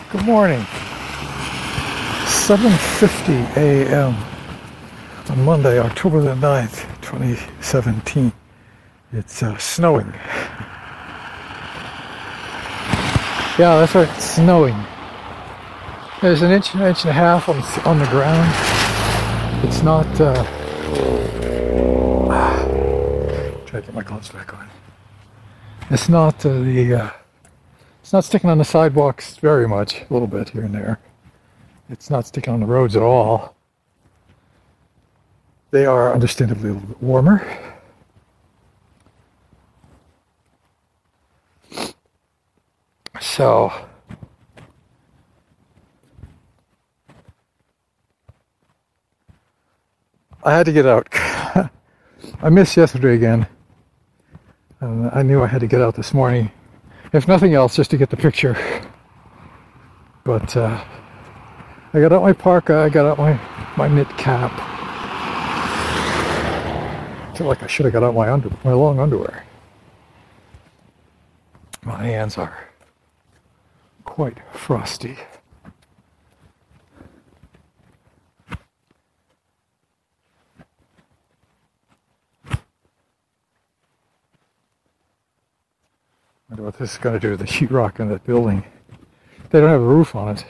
Good morning. 7:50 a.m. on Monday, October the 9th, 2017. It's snowing. Yeah, that's right, it's snowing. There's an inch and a half on the ground. It's not... try to get my gloves back on. It's not it's not sticking on the sidewalks very much, a little bit here and there. It's not sticking on the roads at all. They are understandably a little bit warmer. So, I had to get out. I missed yesterday again. I knew I had to get out this morning. If nothing else, just to get the picture. But I got out my parka, I got out my knit cap. I feel like I should have got out my long underwear. My hands are quite frosty. I wonder what this is going to do to the sheetrock in that building. They don't have a roof on it.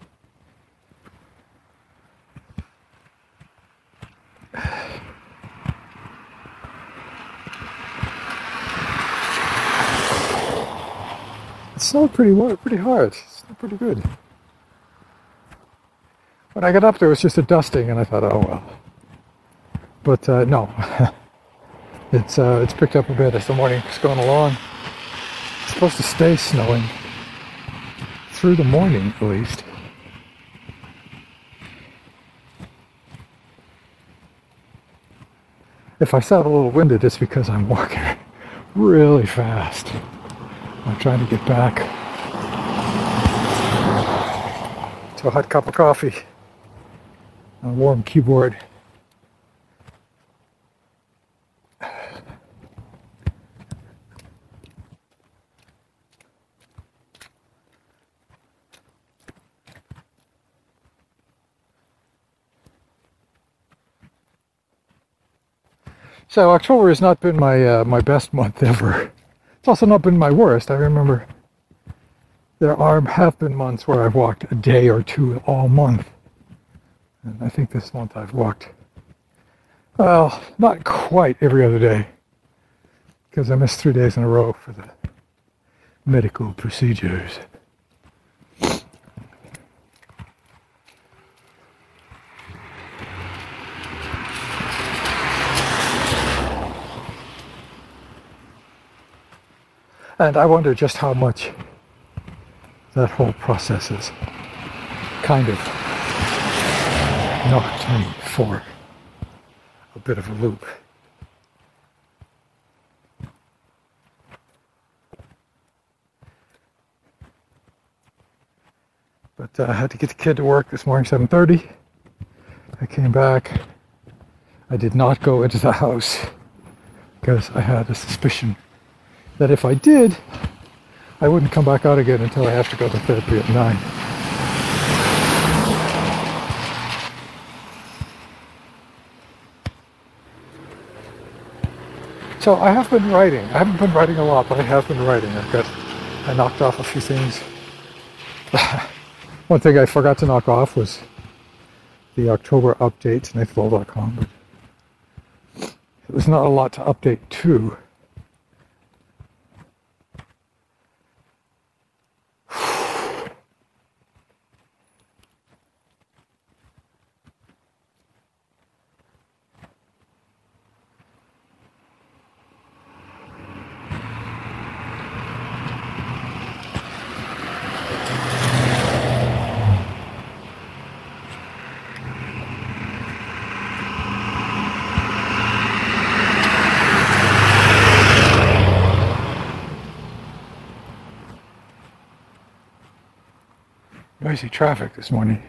It snowed pretty hard. It's pretty good. When I got up there, it was just a dusting, and I thought, oh well. But no, it's picked up a bit as the morning's going along. It's supposed to stay snowing through the morning, at least. If I sound a little winded, it's because I'm walking really fast. I'm trying to get back to a hot cup of coffee on a warm keyboard. So October has not been my best month ever. It's also not been my worst. I remember there have been months where I've walked a day or two all month. And I think this month I've walked, well, not quite every other day, because I missed 3 days in a row for the medical procedures. And I wonder just how much that whole process has kind of knocked me for a bit of a loop. But I had to get the kid to work this morning, 7:30. I came back. I did not go into the house because I had a suspicion that if I did, I wouldn't come back out again until I have to go to therapy at 9. So I have been writing. I haven't been writing a lot, but I have been writing. I knocked off a few things. One thing I forgot to knock off was the October update to NiceBall.com, but it was not a lot to update to. Noisy traffic this morning.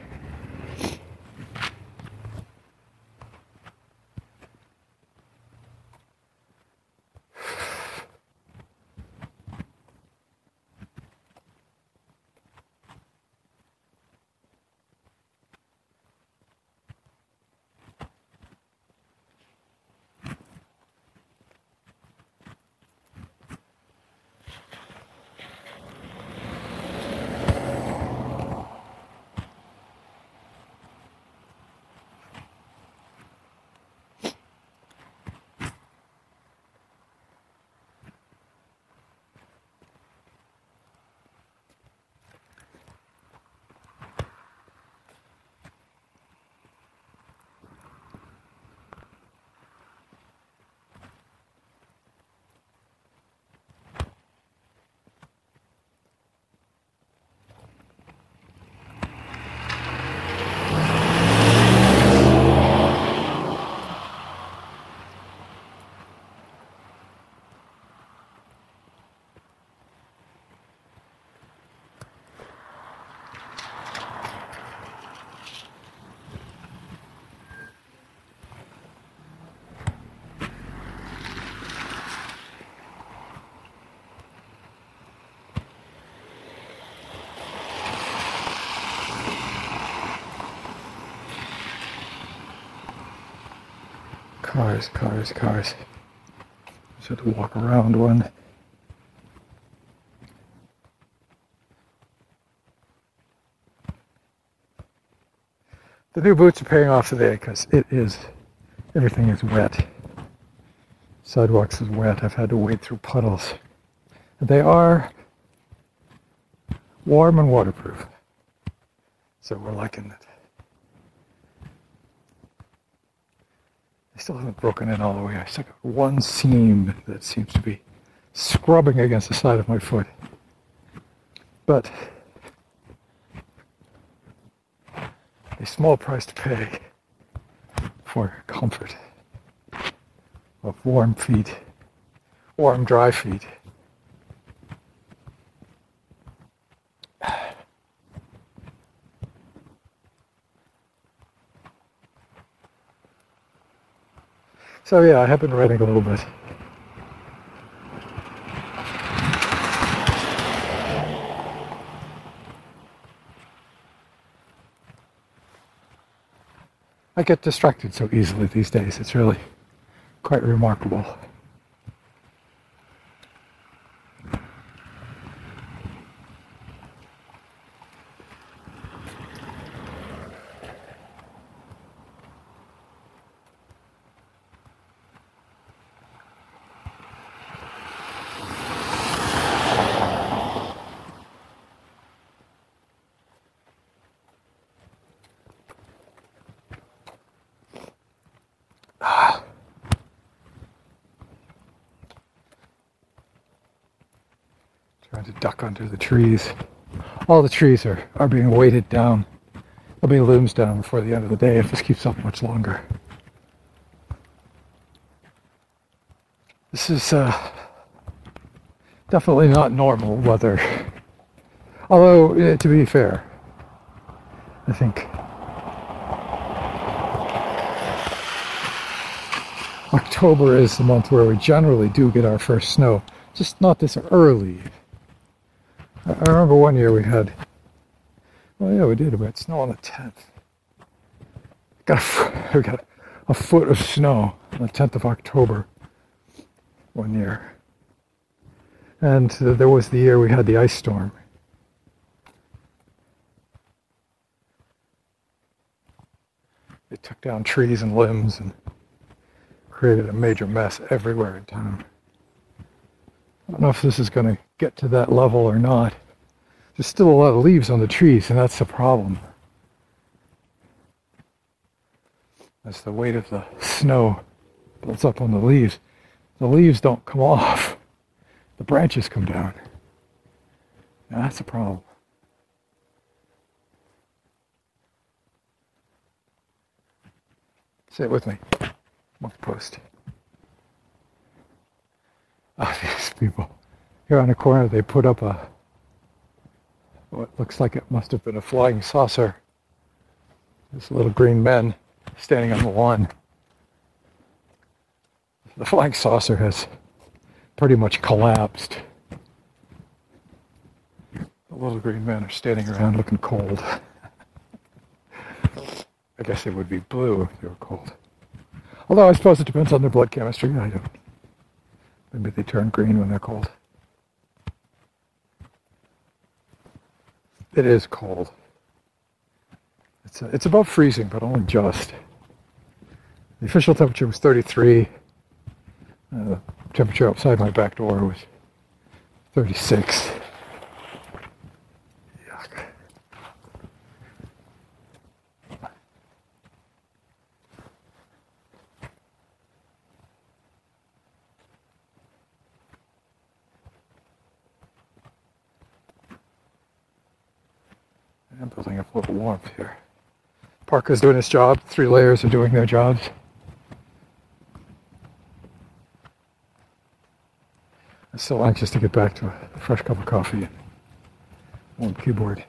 Cars, cars, cars. Just had to walk around one. The new boots are paying off today because everything is wet. Sidewalks is wet. I've had to wade through puddles. They are warm and waterproof. So we're liking it. I still haven't broken in all the way. I still got one seam that seems to be scrubbing against the side of my foot. But a small price to pay for comfort of warm feet, warm, dry feet. So yeah, I have been writing a little bit. I get distracted so easily these days. It's really quite remarkable. Trying to duck under the trees. All the trees are being weighted down. There'll be limbs down before the end of the day if this keeps up much longer. This is definitely not normal weather. Although, to be fair, I think October is the month where we generally do get our first snow. Just not this early. I remember one year we had, well yeah, we did about snow on the 10th. We got a foot of snow on the 10th of October one year. And there was the year we had the ice storm. It took down trees and limbs and created a major mess everywhere in town. I don't know if this is going to get to that level or not. There's still a lot of leaves on the trees, and that's the problem. As the weight of the snow builds up on the leaves don't come off. The branches come down. Now that's a problem. Say it with me. Monkey post. Oh, these people. Here on the corner, they put up what looks like it must have been a flying saucer. There's little green men standing on the lawn. The flying saucer has pretty much collapsed. The little green men are standing around looking cold. I guess they would be blue if they were cold. Although I suppose it depends on their blood chemistry. I don't. Maybe they turn green when they're cold. It is cold. It's above freezing, but only just. The official temperature was 33. The temperature outside my back door was 36. Yuck. I'm building up a little warmth here. Parka's doing his job. 3 layers are doing their jobs. I'm still anxious to get back to a fresh cup of coffee and warm keyboard.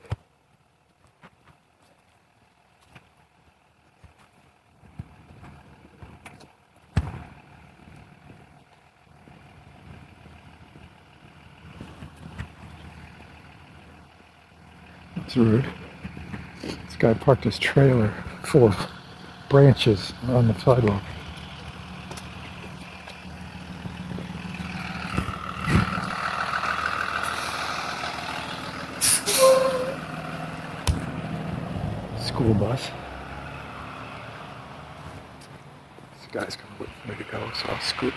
That's rude. This guy parked his trailer full of branches on the sidewalk. school bus. This guy's going to wait for me to go, so I'll scoot.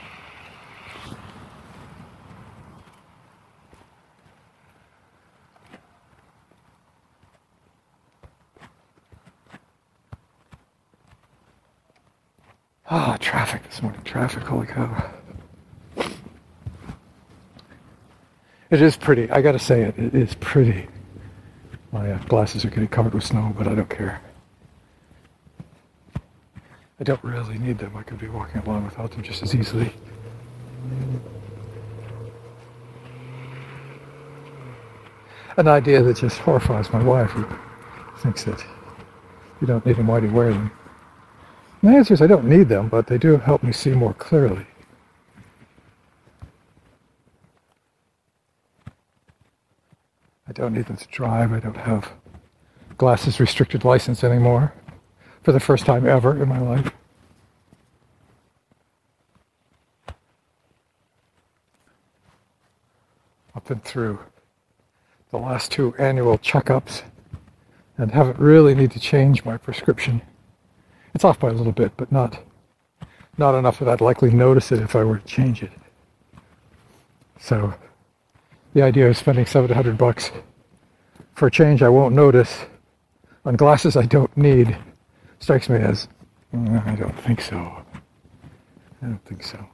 Ah, traffic this morning. Traffic, holy cow. It is pretty. I gotta say it. It is pretty. My glasses are getting covered with snow, but I don't care. I don't really need them. I could be walking along without them just as easily. An idea that just horrifies my wife, who thinks that you don't need them, why do you wear them? And the answer is I don't need them, but they do help me see more clearly. I don't need them to drive. I don't have glasses restricted license anymore for the first time ever in my life. I've been through the last 2 annual checkups and haven't really need to change my prescription. It's off by a little bit, but not enough that I'd likely notice it if I were to change it. So the idea of spending $700 for a change I won't notice on glasses I don't need strikes me as, I don't think so. I don't think so.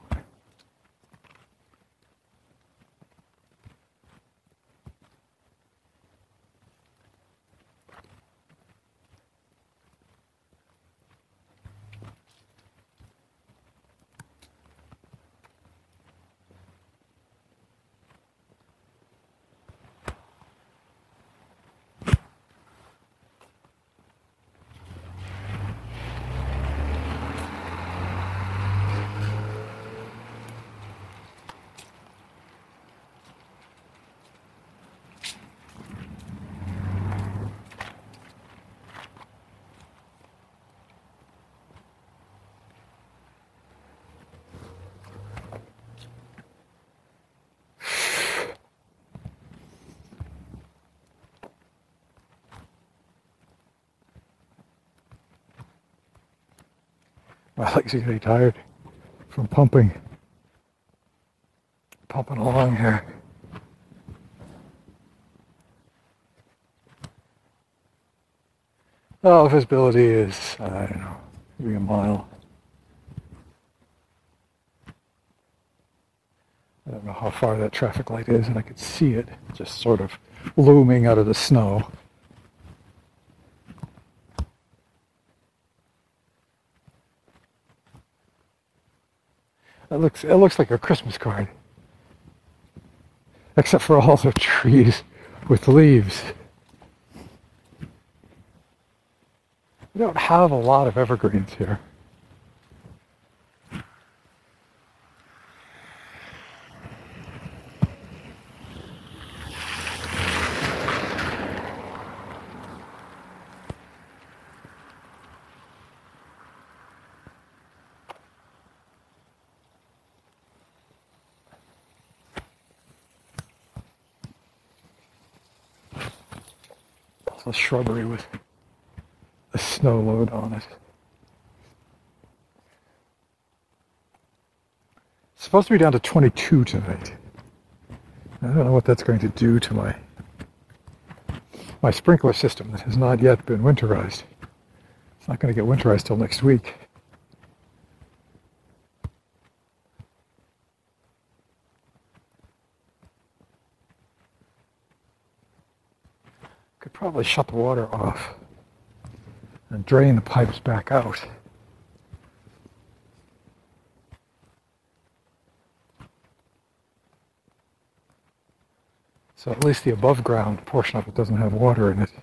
My legs are getting tired from pumping along here. Oh, visibility is, I don't know, maybe a mile. I don't know how far that traffic light is, and I could see it just sort of looming out of the snow. It looks like a Christmas card, except for all the trees with leaves. We don't have a lot of evergreens here. It's a shrubbery with a snow load on it. It's supposed to be down to 22 tonight. I don't know what that's going to do to my sprinkler system that has not yet been winterized. It's not going to get winterized till next week. Could probably shut the water off and drain the pipes back out. So at least the above ground portion of it doesn't have water in it.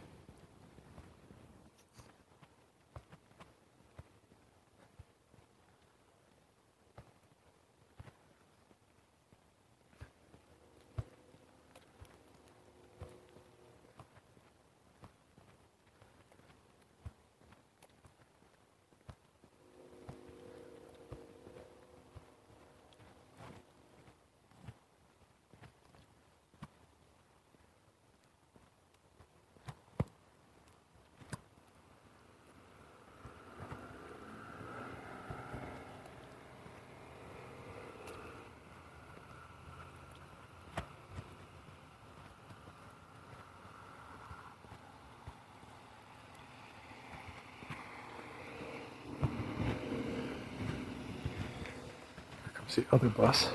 There's the other bus.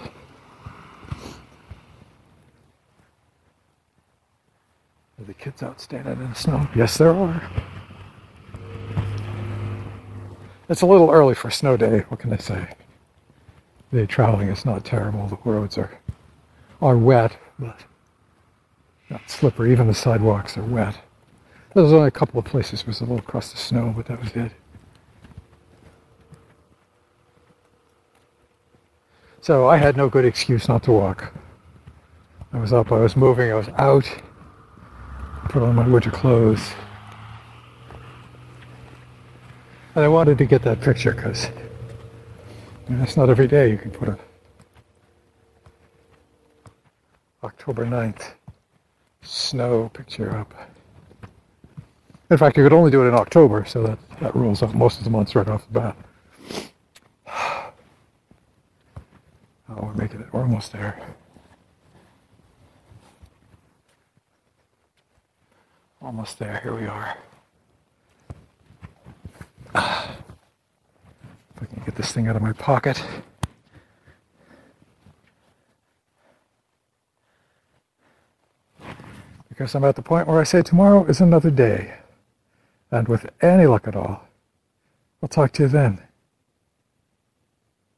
Are the kids out standing in the snow? Yes, there are. It's a little early for a snow day. What can I say? The traveling is not terrible. The roads are wet, but not slippery. Even the sidewalks are wet. There was only a couple of places where there was a little crust of snow, but that was it. So I had no good excuse not to walk. I was up, I was moving, I was out. Put on my winter clothes. And I wanted to get that picture because it's not every day you can put a October 9th snow picture up. In fact, you could only do it in October, so that rules out most of the months right off the bat. Oh, we're making it. We're almost there. Almost there. Here we are. If I can get this thing out of my pocket. Because I'm at the point where I say tomorrow is another day. And with any luck at all, I'll talk to you then.